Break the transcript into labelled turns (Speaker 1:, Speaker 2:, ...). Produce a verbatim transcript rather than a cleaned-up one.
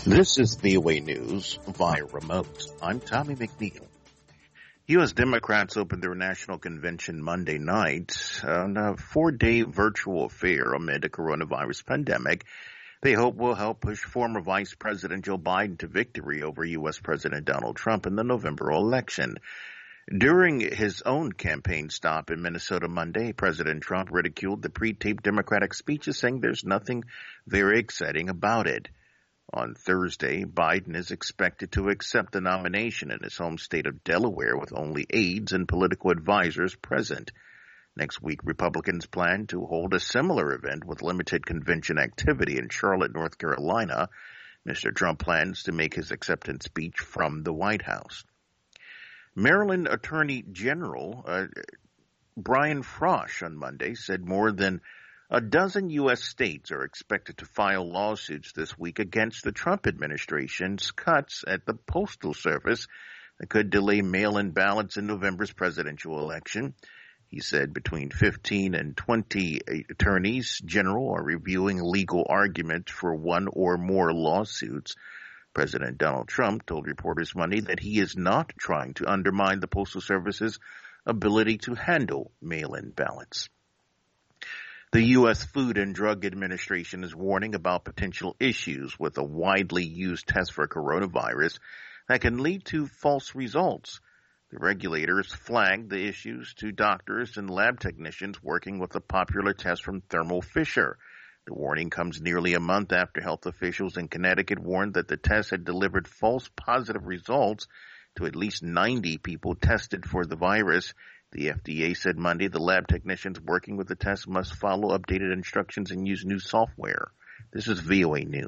Speaker 1: This is V O A News via remote. I'm Tommy McNeil. U S. Democrats opened their national convention Monday night on a four-day virtual affair amid a coronavirus pandemic they hope will help push former Vice President Joe Biden to victory over U S. President Donald Trump in the November election. During his own campaign stop in Minnesota Monday, President Trump ridiculed the pre-taped Democratic speeches, saying there's nothing very exciting about it. On Thursday, Biden is expected to accept the nomination in his home state of Delaware with only aides and political advisors present. Next week, Republicans plan to hold a similar event with limited convention activity in Charlotte, North Carolina. Mister Trump plans to make his acceptance speech from the White House. Maryland Attorney General uh, Brian Frosh on Monday said more than a dozen U S states are expected to file lawsuits this week against the Trump administration's cuts at the Postal Service that could delay mail-in ballots in November's presidential election. He said between fifteen and twenty attorneys general are reviewing legal arguments for one or more lawsuits. President Donald Trump told reporters Monday that he is not trying to undermine the Postal Service's ability to handle mail-in ballots. The U S. Food and Drug Administration is warning about potential issues with a widely used test for coronavirus that can lead to false results. The regulators flagged the issues to doctors and lab technicians working with the popular test from Thermo Fisher. The warning comes nearly a month after health officials in Connecticut warned that the test had delivered false positive results to at least ninety people tested for the virus. The F D A said Monday the lab technicians working with the test must follow updated instructions and use new software. This is V O A News.